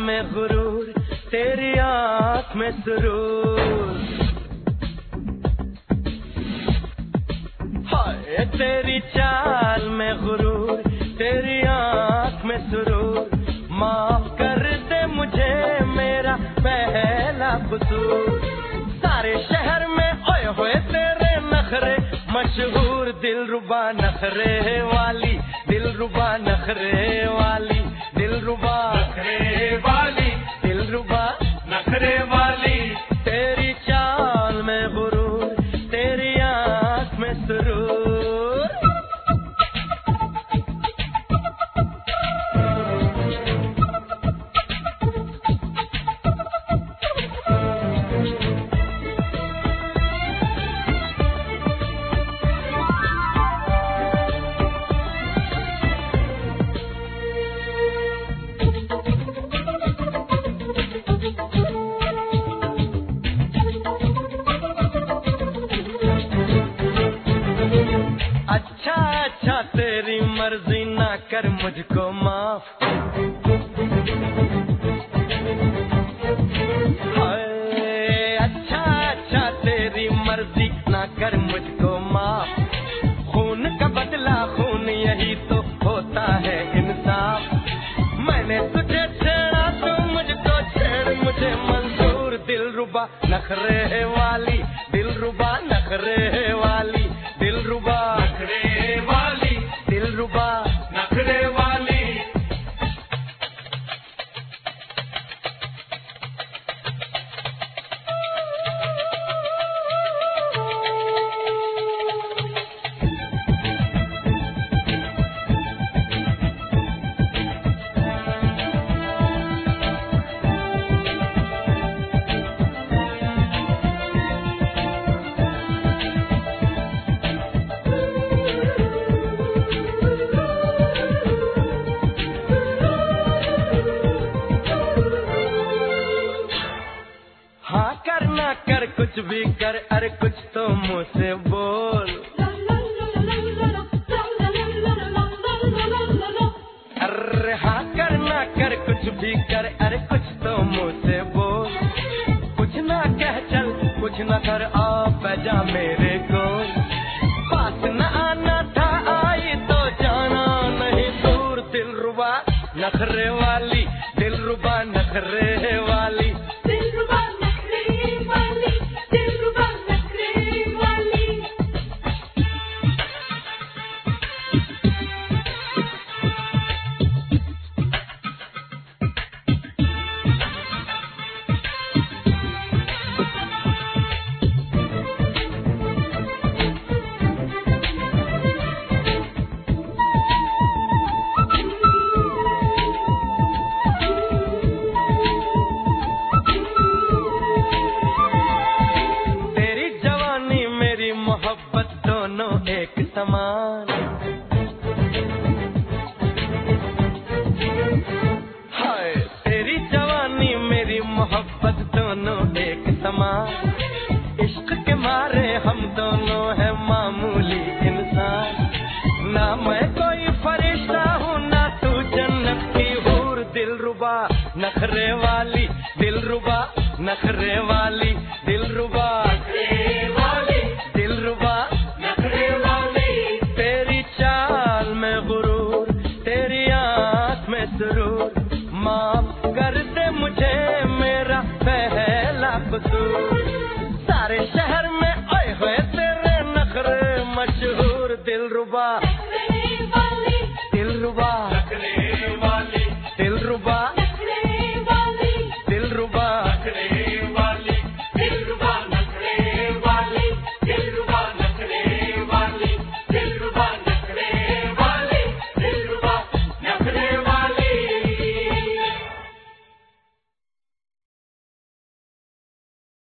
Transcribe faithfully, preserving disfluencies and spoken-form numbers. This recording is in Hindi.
में गुरूर, तेरी आँख में सुरूर। हाय तेरी चाल में गुरूर, तेरी आँख में सुरूर। माफ कर दे मुझे मेरा पहला कसूर। सारे शहर में ओए होए तेरे नखरे मशहूर। दिलरुबा नखरे वाली, दिलरुबा नखरे वाली, दिलरुबा नखरे वाली, दिलरुबा नखरे वाली। तेरी चाल में गुरूर, तेरी आँख में सुरूर। अच्छा अच्छा तेरी मर्जी ना कर मुझको माफ। हाय अच्छा अच्छा तेरी मर्जी ना कर मुझको माफ। खून का बदला खून यही तो होता है इंसाफ। मैंने तुझे छेड़ा तो मुझको छेड़ मुझे मंजूर। दिलरुबा नखरे वाली, दिलरुबा नखरे वाली, दिलरुबा नखरे वाली, दिलरुबा नखरे वाली। हाँ कर ना कर कुछ भी कर, अरे कुछ तो मुँह से बोल। अरे हाँ कर ना कर कुछ भी कर, अरे कुछ तो मुँह से बोल। कुछ ना कह चल, कुछ ना कर, आ बैजा मेरे को। पास न आना था आई तो जाना नहीं दूर। दिलरुबा नखरे वाली, दिलरुबा नखरे वाली, दिलरुबा नखरे वाली, दिलरुबा नखरे वाली। तेरी जवानी मेरी मोहब्बत दोनों एक समान। हाय तेरी जवानी मेरी मोहब्बत दोनों एक समान। इश्क के मारे हम दोनों हैं मामूली इंसान। ना मैं कोई फरिश्ता हूँ ना तू जन्नत की हूर। दिलरुबा नखरे वाली, दिलरुबा नखरे वाली, दिलरुबा नखरे वाली, दिलरुबा नखरे वाली। तेरी चाल में गुरूर, तेरी आँख में सुरूर। माफ कर दे मुझे मेरा पहला कसूर। सारे शहर में ओए होए तेरे नखरे मशहूर। दिलरुबा नखरे वाली, दिलरुबा नखरे वाली, दिलरुबा